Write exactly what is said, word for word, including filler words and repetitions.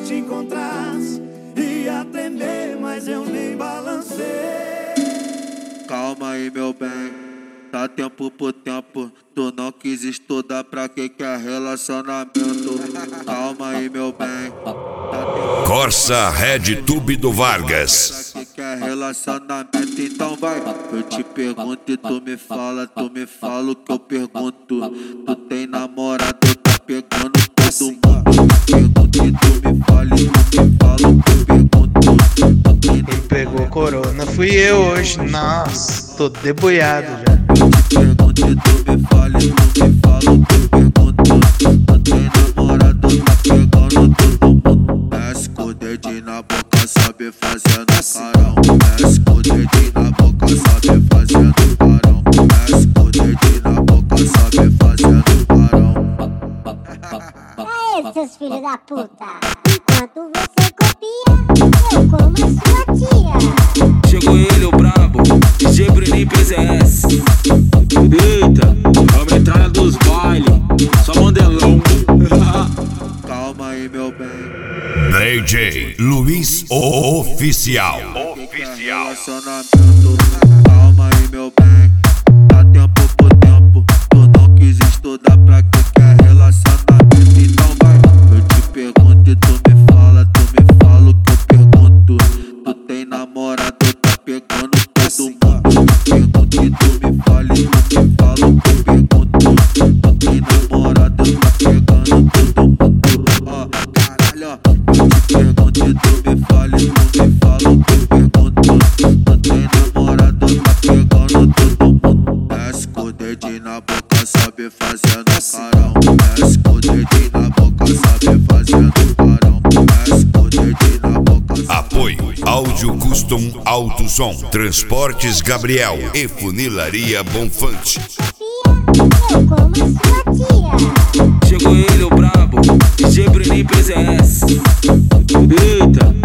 te encontrasse, ia tremer, mas eu nem balancei. Calma aí, meu bem, dá tempo por tempo. Tu não quis estudar, pra que que é relacionamento? Calma aí, meu bem, dá tempo. Corsa RedTube do Vargas. Pra que que é relacionamento? Então vai. Eu te pergunto e tu me fala, tu me fala o que eu pergunto. Tu tem namorado, tá pegando todo mundo. Pergunto e tu me fala e tu me fala o que eu pergunto. Ele pegou corona, fui eu hoje, nossa, tô deboiado já. Eu te pergunto e tu me fala e tu me fala o que eu pergunto. Tu tem namorado, tá pegando todo mundo. Desce com o dedinho na boca, sobe fazendo carão. Desce com o dedinho na boca, sobe fazendo carão. Desce com o dedinho na boca, sobe fazendo carão. Aê, seus filhos da puta! Enquanto você copia, eu como a sua tia. Chegou ele, o brabo, D J Bruninho P Z S. Eita, é a metralha dos bailes, só mandelão. Calma aí, meu bem. D J Luiz Oficial. Oficial. Relacionamento. Calma aí, meu bem. Dá tempo por tempo. Tu não quis estudar, pra que que é relacionamento? Então vai. Eu te pergunto e tu me fala, tu me fala o que eu pergunto. Tu tem namorado, tá pegando todo mundo. Pergunto e tu me fala e tu me fala o que eu pergunto. Tu tem namorado, tá pegando todo mundo. Ó, caralho, ó. Eu te pergunto e tu me fala e tu me fala o que eu pergunto. Tu tem namorado, tá pegando todo mundo. Desce com o dedinho na boca, sobe fazendo carão. Desce com o dedinho na boca, sobe fazendo carão. Desce com o dedinho na boca, sobe. Apoio Áudio Custom Alto Som, Transportes Gabriel e Funilaria Bonfante. Eu como a sua tia. Chegou ele, o brabo, D J Bruninho P Z S. Eita,